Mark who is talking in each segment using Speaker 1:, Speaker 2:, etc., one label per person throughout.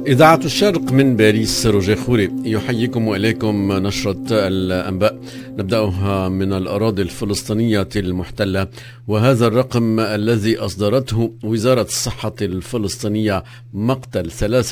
Speaker 1: إذاعة الشرق من باريس، روجيه خوري يحييكم وإليكم نشرة الأنباء. نبدأها من الأراضي الفلسطينية المحتلة، وهذا الرقم الذي أصدرته وزارة الصحة الفلسطينية: مقتل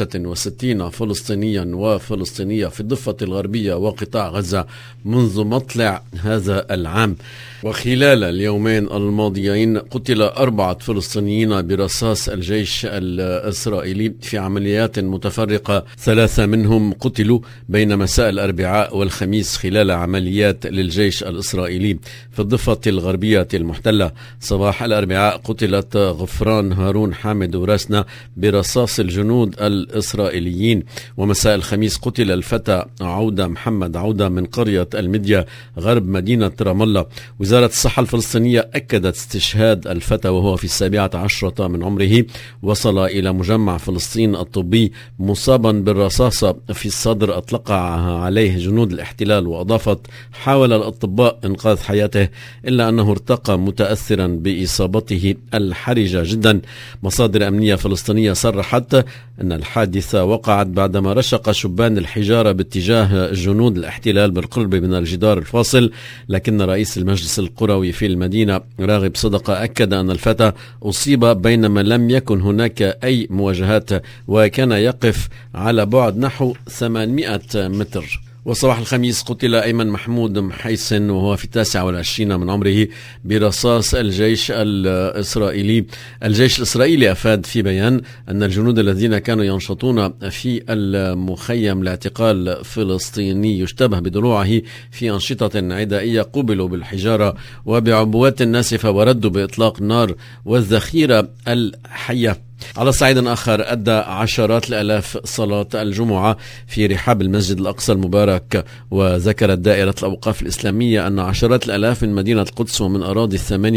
Speaker 1: 63 فلسطينيا وفلسطينية في الضفة الغربية وقطاع غزة منذ مطلع هذا العام. وخلال اليومين الماضيين قتل 4 فلسطينيين برصاص الجيش الإسرائيلي في عمليات متفرقة. 3 منهم قتلوا بين مساء الأربعاء والخميس خلال عمليات للجيش الإسرائيلي في الضفة الغربية المحتلة. صباح الأربعاء قتلت غفران هارون حامد وراسنا برصاص الجنود الإسرائيليين، ومساء الخميس قتل الفتى عودة محمد عودة من قرية المدية غرب مدينة رام الله. وزارة الصحة الفلسطينية أكدت استشهاد الفتى وهو في 17 من عمره. وصل إلى مجمع فلسطين الطبي مصابا بالرصاصة في الصدر أطلق عليه جنود الاحتلال، وأضافت: حاول الأطباء إنقاذ حياته إلا أنه ارتقى متأثرا بإصابته الحرجة جدا. مصادر أمنية فلسطينية صرحت أن الحادثة وقعت بعدما رشق شبان الحجارة باتجاه جنود الاحتلال بالقرب من الجدار الفاصل، لكن رئيس المجلس القروي في المدينة راغب صدقة أكد أن الفتى أصيب بينما لم يكن هناك أي مواجهات، وكان يقف على بعد نحو 800 متر. وصباح الخميس قتل أيمن محمود محيسن وهو في 29 من عمره برصاص الجيش الإسرائيلي. الجيش الإسرائيلي أفاد في بيان أن الجنود الذين كانوا ينشطون في المخيم لاعتقال فلسطيني يشتبه بضلوعه في أنشطة عدائية قوبلوا بالحجارة وبعبوات ناسفة وردوا بإطلاق نار والذخيرة الحية. على صعيد آخر أدى عشرات الآلاف صلاة الجمعة في رحاب المسجد الأقصى المبارك. وذكرت دائرة الأوقاف الإسلامية أن عشرات الآلاف من مدينة القدس ومن أراضي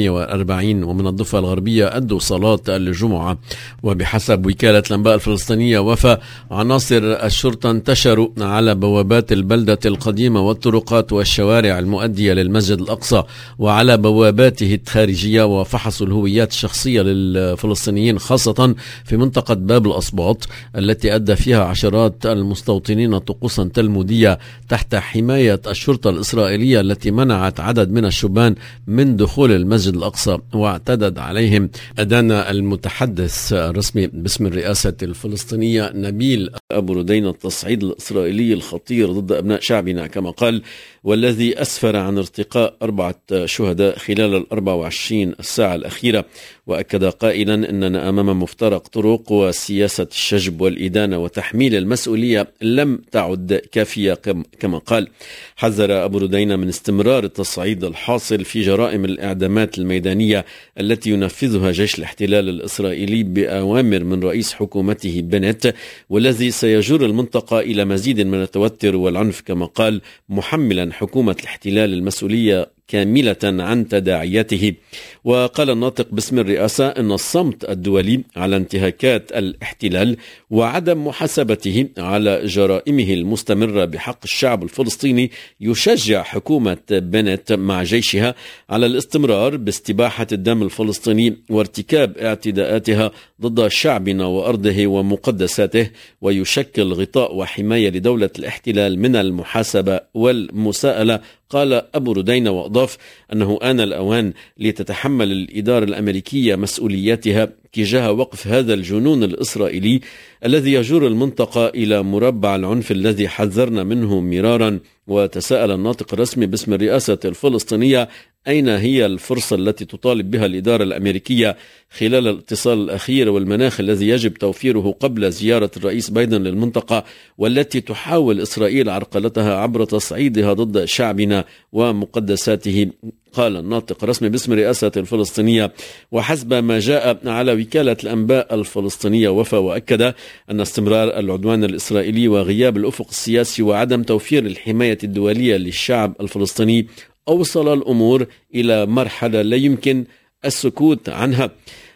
Speaker 1: 48 ومن الضفة الغربية أدوا صلاة الجمعة. وبحسب وكالة الأنباء الفلسطينية وفا، عناصر الشرطة انتشروا على بوابات البلدة القديمة والطرقات والشوارع المؤدية للمسجد الأقصى وعلى بواباته الخارجية، وفحصوا الهويات الشخصية للفلسطينيين خاصة في منطقة باب الأصباط التي أدى فيها عشرات المستوطنين طقوسا تلمودية تحت حماية الشرطة الإسرائيلية التي منعت عدد من الشبان من دخول المسجد الأقصى واعتدت عليهم. أدان المتحدث الرسمي باسم الرئاسة الفلسطينية نبيل أبو ردين التصعيد الإسرائيلي الخطير ضد أبناء شعبنا كما قال، والذي أسفر عن ارتقاء 4 شهداء خلال 24 الساعة الأخيرة. وأكد قائلا أننا أمام مفترق طرق، وسياسة الشجب والإدانة وتحميل المسؤولية لم تعد كافية كما قال. حذر أبو ردين من استمرار التصعيد الحاصل في جرائم الإعدامات الميدانية التي ينفذها جيش الاحتلال الإسرائيلي بأوامر من رئيس حكومته بنت، والذي سيجر المنطقة إلى مزيد من التوتر والعنف كما قال، محملا حكومة الاحتلال المسؤولية كاملة عن تداعياته. وقال الناطق باسم الرئاسة أن الصمت الدولي على انتهاكات الاحتلال وعدم محاسبته على جرائمه المستمرة بحق الشعب الفلسطيني يشجع حكومة بنت مع جيشها على الاستمرار باستباحة الدم الفلسطيني وارتكاب اعتداءاتها ضد شعبنا وأرضه ومقدساته، ويشكل غطاء وحماية لدولة الاحتلال من المحاسبة والمساءلة. قال أبو ردين وأضاف أنه آن الأوان لتتحمل الإدارة الأمريكية مسؤولياتها تجاه وقف هذا الجنون الإسرائيلي الذي يجر المنطقة إلى مربع العنف الذي حذرنا منه مرارا. وتساءل الناطق الرسمي باسم الرئاسة الفلسطينية أين هي الفرصة التي تطالب بها الإدارة الأمريكية خلال الاتصال الأخير والمناخ الذي يجب توفيره قبل زيارة الرئيس بايدن للمنطقة، والتي تحاول إسرائيل عرقلتها عبر تصعيدها ضد شعبنا ومقدساته. قال الناطق الرسمي باسم الرئاسة الفلسطينية. وحسب ما جاء على وكالة الأنباء الفلسطينية وفا، وأكد أن استمرار العدوان الإسرائيلي وغياب الأفق السياسي وعدم توفير الحماية الدولية للشعب الفلسطيني أوصل الأمور إلى مرحلة لا يمكن السكوت عنها.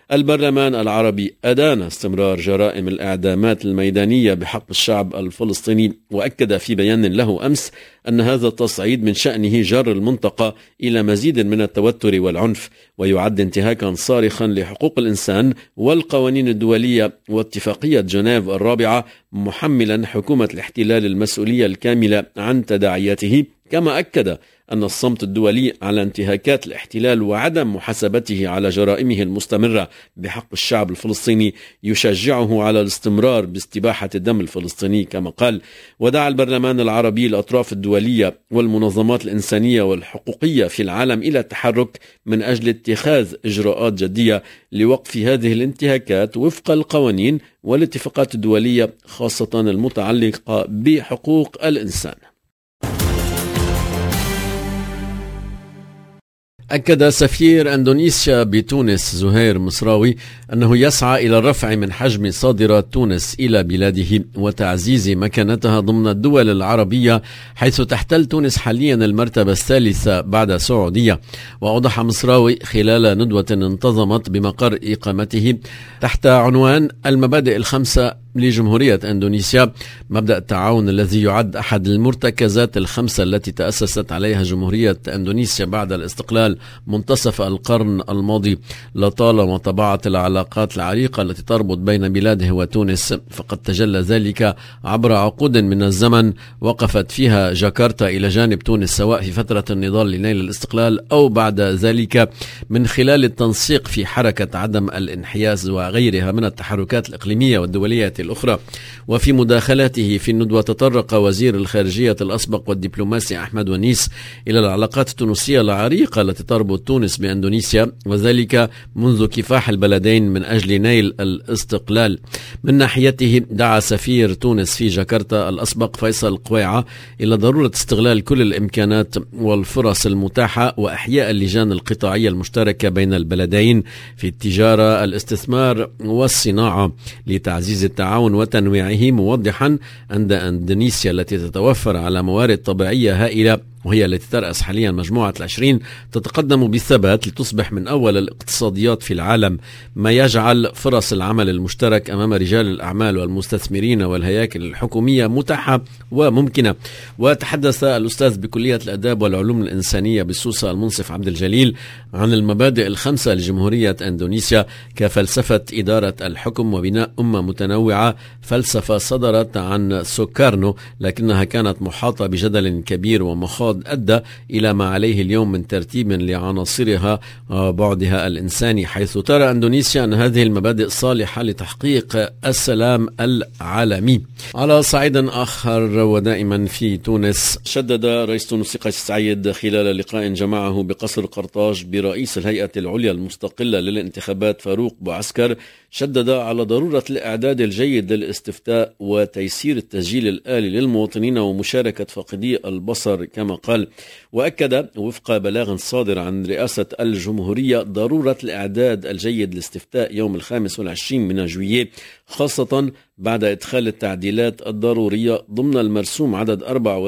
Speaker 1: البرلمان العربي أدان استمرار جرائم الإعدامات الميدانية بحق الشعب الفلسطيني، وأكد في بيان له أمس أن هذا التصعيد من شأنه جر المنطقة إلى مزيد من التوتر والعنف، ويعد انتهاكا صارخا لحقوق الإنسان والقوانين الدولية واتفاقية جنيف الرابعة، محملا حكومة الاحتلال المسؤولية الكاملة عن تداعياته. كما أكد أن الصمت الدولي على انتهاكات الاحتلال وعدم محاسبته على جرائمه المستمرة بحق الشعب الفلسطيني يشجعه على الاستمرار باستباحة الدم الفلسطيني. كما قال: ودعا البرلمان العربي الأطراف الدولية والمنظمات الإنسانية والحقوقية في العالم إلى التحرك من أجل اتخاذ إجراءات جدية لوقف هذه الانتهاكات وفق القوانين والاتفاقات الدولية، خاصة المتعلقة بحقوق الإنسان. أكد سفير أندونيسيا بتونس زهير مصراوي أنه يسعى إلى الرفع من حجم صادرات تونس إلى بلاده وتعزيز مكانتها ضمن الدول العربية، حيث تحتل تونس حاليا المرتبة الثالثة بعد السعودية. وأوضح مصراوي خلال ندوة انتظمت بمقر إقامته تحت عنوان المبادئ الخمسة لجمهورية أندونيسيا، مبدأ التعاون الذي يعد أحد المرتكزات الخمسة التي تأسست عليها جمهورية أندونيسيا بعد الاستقلال منتصف القرن الماضي، لطالما طبعت العلاقات العريقة التي تربط بين بلاده وتونس، فقد تجلى ذلك عبر عقود من الزمن وقفت فيها جاكرتا إلى جانب تونس، سواء في فترة النضال لنيل الاستقلال أو بعد ذلك، من خلال التنسيق في حركة عدم الانحياز وغيرها من التحركات الإقليمية والدولية الأخرى. وفي مداخلاته في الندوة تطرق وزير الخارجية الأسبق والدبلوماسي أحمد ونيس إلى العلاقات التونسية العريقة التي تربط تونس بأندونيسيا، وذلك منذ كفاح البلدين من أجل نيل الاستقلال. من ناحيته دعا سفير تونس في جاكرتا الأسبق فيصل قويعة إلى ضرورة استغلال كل الإمكانات والفرص المتاحة وإحياء اللجان القطاعية المشتركة بين البلدين في التجارة، الاستثمار والصناعة لتعزيز التعاون وتنويعه، موضحا أن أندونيسيا التي تتوفر على موارد طبيعية هائلة وهي التي ترأس حاليا مجموعة ال20 تتقدم بالثبات لتصبح من أول الاقتصاديات في العالم، ما يجعل فرص العمل المشترك أمام رجال الأعمال والمستثمرين والهياكل الحكومية متاحة وممكنة. وتحدث الأستاذ بكلية الآداب والعلوم الإنسانية بسوسة المنصف عبد الجليل عن المبادئ الخمسة لجمهورية أندونيسيا كفلسفة إدارة الحكم وبناء أمة متنوعة، فلسفة صدرت عن سوكارنو لكنها كانت محاطة بجدل كبير ومخاض أدى إلى ما عليه اليوم من ترتيب لعناصرها وبعدها الإنساني، حيث ترى أندونيسيا أن هذه المبادئ صالحة لتحقيق السلام العالمي. على صعيد آخر ودائما في تونس، شدد رئيس تونس قيس سعيد خلال لقاء جمعه بقصر قرطاج برئيس الهيئة العليا المستقلة للانتخابات فاروق بوعسكر، شدد على ضرورة الإعداد الجيد للاستفتاء وتيسير التسجيل الآلي للمواطنين ومشاركة فاقدي البصر كما قال. وأكد وفق بلاغ صادر عن رئاسة الجمهورية ضرورة الإعداد الجيد للاستفتاء يوم 25 من جويلية، خاصة بعد إدخال التعديلات الضرورية ضمن المرسوم عدد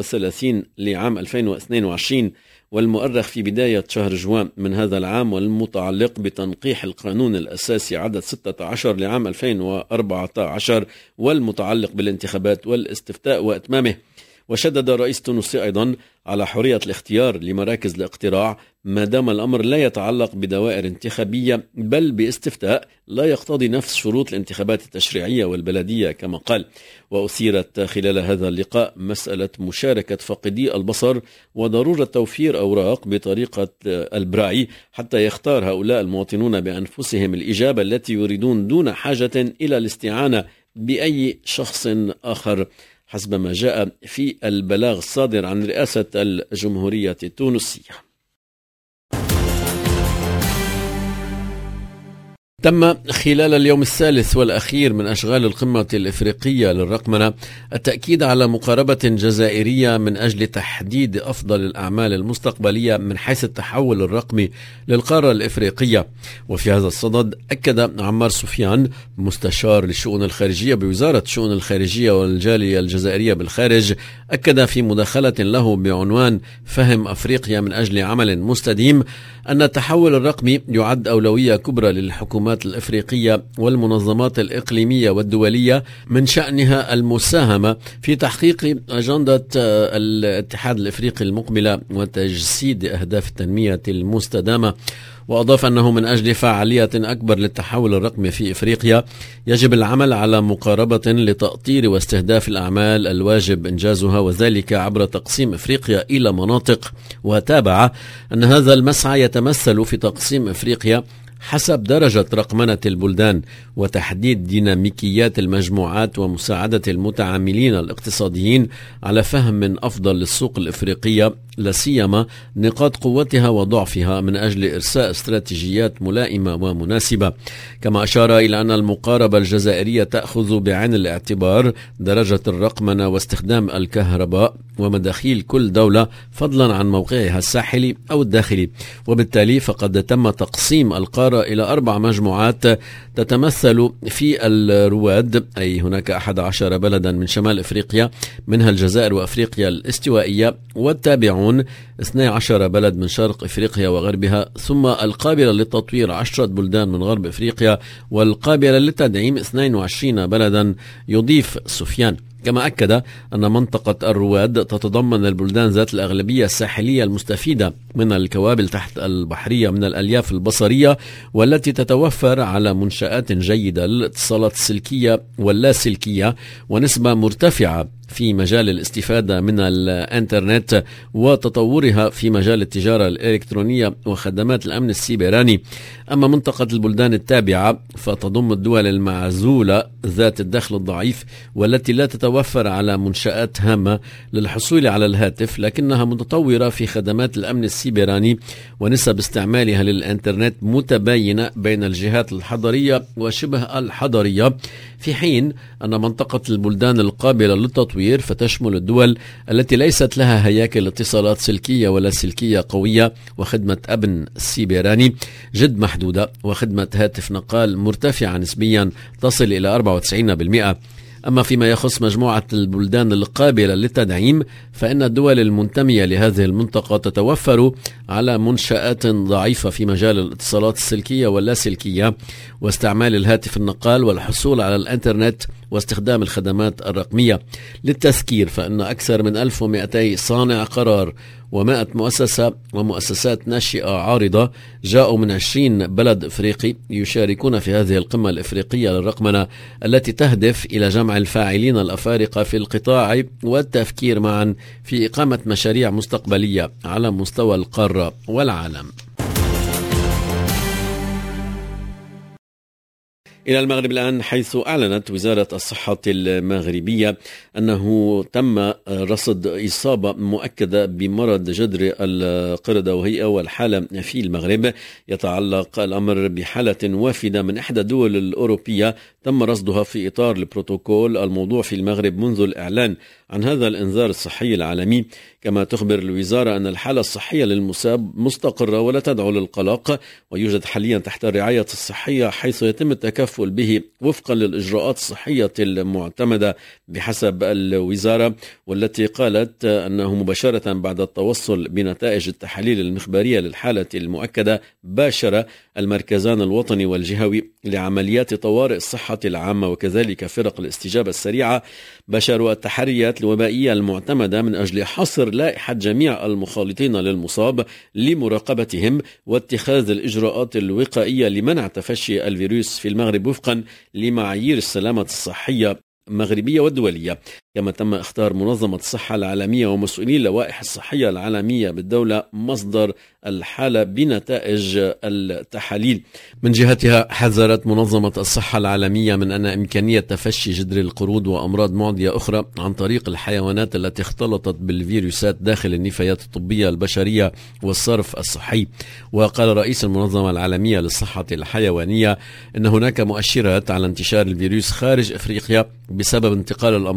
Speaker 1: 34 لعام 2022 والمؤرخ في بداية شهر جوان من هذا العام، والمتعلق بتنقيح القانون الأساسي عدد 16 لعام 2014 والمتعلق بالانتخابات والاستفتاء وإتمامه. وشدد الرئيس التونسي أيضا على حرية الاختيار لمراكز الاقتراع ما دام الأمر لا يتعلق بدوائر انتخابية بل باستفتاء لا يقتضي نفس شروط الانتخابات التشريعية والبلدية كما قال. وأثيرت خلال هذا اللقاء مسألة مشاركة فاقدي البصر وضرورة توفير أوراق بطريقة البراي حتى يختار هؤلاء المواطنون بأنفسهم الإجابة التي يريدون دون حاجة إلى الاستعانة بأي شخص آخر، حسب ما جاء في البلاغ الصادر عن رئاسة الجمهورية التونسية. تم خلال اليوم الثالث والأخير من أشغال القمة الإفريقية للرقمنة التأكيد على مقاربة جزائرية من أجل تحديد أفضل الأعمال المستقبلية من حيث التحول الرقمي للقارة الإفريقية. وفي هذا الصدد أكد عمار سفيان مستشار للشؤون الخارجية بوزارة الشؤون الخارجية والجالية الجزائرية بالخارج، أكد في مداخلة له بعنوان فهم أفريقيا من أجل عمل مستديم أن التحول الرقمي يعد أولوية كبرى للحكومات المنظمات الإفريقية والمنظمات الإقليمية والدولية من شأنها المساهمة في تحقيق أجندة الاتحاد الإفريقي المقبلة وتجسيد أهداف التنمية المستدامة. وأضاف أنه من أجل فعالية أكبر للتحول الرقمي في إفريقيا يجب العمل على مقاربة لتأطير واستهداف الأعمال الواجب إنجازها، وذلك عبر تقسيم إفريقيا إلى مناطق. وتابع أن هذا المسعى يتمثل في تقسيم إفريقيا حسب درجة رقمنة البلدان وتحديد ديناميكيات المجموعات ومساعدة المتعاملين الاقتصاديين على فهم أفضل للسوق الإفريقية، لا سيما نقاط قوتها وضعفها، من أجل إرساء استراتيجيات ملائمة ومناسبة. كما أشار إلى أن المقاربة الجزائرية تأخذ بعين الاعتبار درجة الرقمنة واستخدام الكهرباء ومداخيل كل دولة فضلا عن موقعها الساحلي أو الداخلي، وبالتالي فقد تم تقسيم القارة إلى 4 مجموعات تتمثل في الرواد، أي هناك 11 بلدا من شمال إفريقيا منها الجزائر وأفريقيا الاستوائية، والتابعون 12 بلد من شرق إفريقيا وغربها، ثم القابلة للتطوير 10 بلدان من غرب إفريقيا، والقابلة للتدعيم 22 بلدا. يضيف سفيان كما أكد أن منطقة الرواد تتضمن البلدان ذات الأغلبية الساحلية المستفيدة من الكوابل تحت البحرية من الألياف البصرية، والتي تتوفر على منشآت جيدة للاتصالات السلكية واللاسلكية ونسبة مرتفعة في مجال الاستفادة من الانترنت وتطورها في مجال التجارة الإلكترونية وخدمات الأمن السيبراني. أما منطقة البلدان التابعة فتضم الدول المعزولة ذات الدخل الضعيف والتي لا تتوفر على منشآت هامة للحصول على الهاتف، لكنها متطورة في خدمات الأمن السيبراني ونسب استعمالها للإنترنت متباينة بين الجهات الحضرية وشبه الحضرية، في حين أن منطقة البلدان القابلة للتطوير فتشمل الدول التي ليست لها هياكل اتصالات سلكية ولا سلكية قوية وخدمة أمن سيبراني جد محدودة وخدمة هاتف نقال مرتفعة نسبيا تصل إلى 94%. أما فيما يخص مجموعة البلدان القابلة للتدعيم فإن الدول المنتمية لهذه المنطقة تتوفر على منشآت ضعيفة في مجال الاتصالات السلكية واللاسلكية واستعمال الهاتف النقال والحصول على الانترنت واستخدام الخدمات الرقمية. للتذكير فإن أكثر من 1200 صانع قرار و100 مؤسسة ومؤسسات ناشئة عارضة جاءوا من 20 بلد إفريقي يشاركون في هذه القمة الإفريقية للرقمنة التي تهدف إلى جمع الفاعلين الأفارقة في القطاع والتفكير معا في إقامة مشاريع مستقبلية على مستوى القارة والعالم. إلى المغرب الآن، حيث أعلنت وزارة الصحة المغربية أنه تم رصد إصابة مؤكدة بمرض جدري القردة، وهي أول حالة في المغرب. يتعلق الأمر بحالة وافدة من إحدى الدول الأوروبية تم رصدها في إطار البروتوكول الموضوع في المغرب منذ الإعلان عن هذا الإنذار الصحي العالمي. كما تخبر الوزارة أن الحالة الصحية للمصاب مستقرة ولا تدعو للقلق، ويوجد حاليا تحت الرعاية الصحية حيث يتم التكفل به وفقا للإجراءات الصحية المعتمدة بحسب الوزارة، والتي قالت أنه مباشرة بعد التوصل بنتائج التحاليل المخبرية للحالة المؤكدة باشر المركزان الوطني والجهوي لعمليات طوارئ الصحة العامة وكذلك فرق الاستجابة السريعة باشروا التحريات الوبائية المعتمدة من أجل حصر لائحة جميع المخالطين للمصاب لمراقبتهم واتخاذ الإجراءات الوقائية لمنع تفشي الفيروس في المغرب وفقا لمعايير السلامة الصحية المغربية والدولية. كما تم اختار منظمة الصحة العالمية ومسؤولي اللوائح الصحية العالمية بالدولة مصدر الحالة بنتائج التحاليل. من جهتها حذرت منظمة الصحة العالمية من أن إمكانية تفشي جدري القرود وأمراض معدية أخرى عن طريق الحيوانات التي اختلطت بالفيروسات داخل النفايات الطبية البشرية والصرف الصحي. وقال رئيس المنظمة العالمية للصحة الحيوانية أن هناك مؤشرات على انتشار الفيروس خارج إفريقيا بسبب انتقال الأمراض المعدية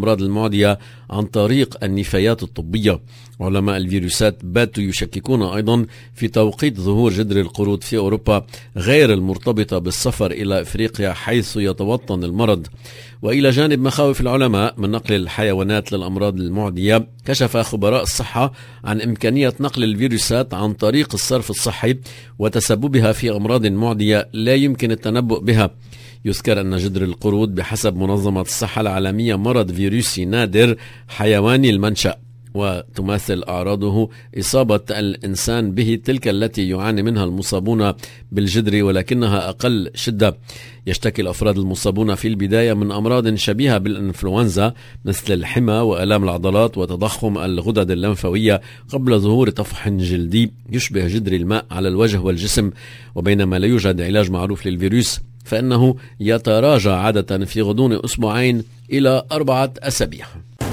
Speaker 1: المعدية عن طريق النفايات الطبية. علماء الفيروسات باتوا يشككون أيضا في توقيت ظهور جدري القرود في أوروبا غير المرتبطة بالسفر إلى إفريقيا حيث يتوطن المرض. وإلى جانب مخاوف العلماء من نقل الحيوانات للأمراض المعدية، كشف خبراء الصحة عن إمكانية نقل الفيروسات عن طريق الصرف الصحي وتسببها في أمراض معدية لا يمكن التنبؤ بها. يذكر أن جدر القرود بحسب منظمة الصحة العالمية مرض فيروسي نادر حيواني المنشأ، وتماثل أعراضه إصابة الإنسان به تلك التي يعاني منها المصابون بالجدري ولكنها أقل شدة. يشتكي الأفراد المصابون في البداية من أمراض شبيهة بالإنفلونزا مثل الحمى وآلام العضلات وتضخم الغدد اللمفاوية قبل ظهور طفح جلدي يشبه جدري الماء على الوجه والجسم. وبينما لا يوجد علاج معروف للفيروس فإنه يتراجع عادة في غضون 2 إلى 4 أسابيع.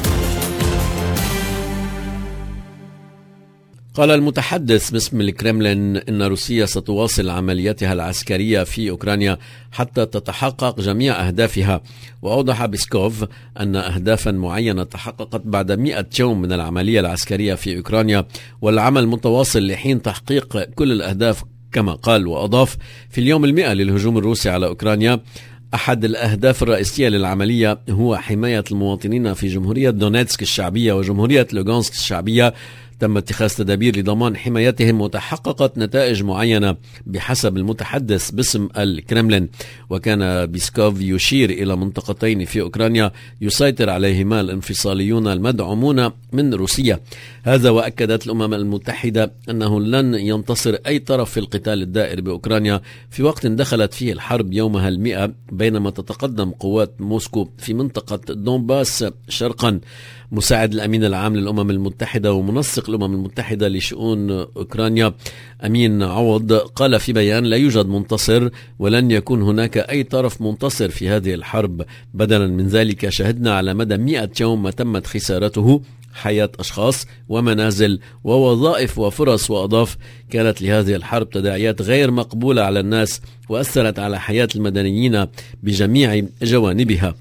Speaker 1: قال المتحدث باسم الكرملين إن روسيا ستواصل عملياتها العسكرية في أوكرانيا حتى تتحقق جميع أهدافها. وأوضح بيسكوف أن أهدافا معينة تحققت بعد 100 يوم من العملية العسكرية في أوكرانيا، والعمل متواصل لحين تحقيق كل الأهداف كما قال. وأضاف في اليوم 100 للهجوم الروسي على أوكرانيا أحد الأهداف الرئيسية للعملية هو حماية المواطنين في جمهورية دونيتسك الشعبية وجمهورية لوغانسك الشعبية. تم اتخاذ تدابير لضمان حمايتهم وتحققت نتائج معينة بحسب المتحدث باسم الكرملين. وكان بيسكوف يشير إلى منطقتين في أوكرانيا يسيطر عليهما الانفصاليون المدعومون من روسيا. هذا وأكدت الأمم المتحدة أنه لن ينتصر أي طرف في القتال الدائر بأوكرانيا في وقت دخلت فيه الحرب يومها 100 بينما تتقدم قوات موسكو في منطقة دونباس شرقا. مساعد الأمين العام للأمم المتحدة ومنسق الأمم المتحدة لشؤون أوكرانيا أمين عوض قال في بيان: لا يوجد منتصر ولن يكون هناك أي طرف منتصر في هذه الحرب. بدلا من ذلك شهدنا على مدى 100 يوم ما تمت خسارته حياة أشخاص ومنازل ووظائف وفرص. وأضاف: كانت لهذه الحرب تداعيات غير مقبولة على الناس وأثرت على حياة المدنيين بجميع جوانبها.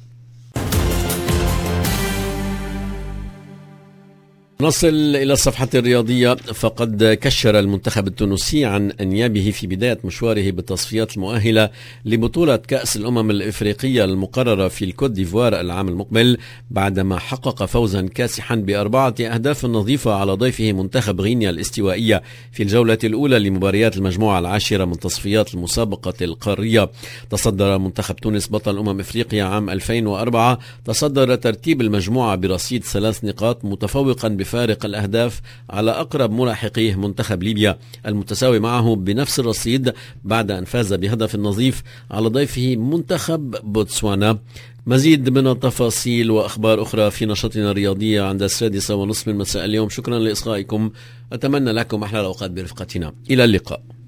Speaker 1: نصل إلى الصفحة الرياضية. فقد كشر المنتخب التونسي عن أنيابه في بداية مشواره بالتصفيات المؤهلة لبطولة كأس الأمم الإفريقية المقررة في الكوت ديفوار العام المقبل بعدما حقق فوزا كاسحا ب4 أهداف نظيفة على ضيفه منتخب غينيا الاستوائية في الجولة الأولى لمباريات المجموعة العاشرة من تصفيات المسابقة القارية. تصدر منتخب تونس بطل إفريقيا عام 2004 تصدر ترتيب المجموعة برصيد 3 نقاط متفوقا فارق الأهداف على أقرب ملاحقيه منتخب ليبيا المتساوي معه بنفس الرصيد بعد أن فاز بهدف نظيف على ضيفه منتخب بوتسوانا. مزيد من التفاصيل وأخبار أخرى في نشاطنا الرياضية عند 6:30 من مساء اليوم. شكرا لإصغائكم، أتمنى لكم أحلى الأوقات برفقتنا. إلى اللقاء.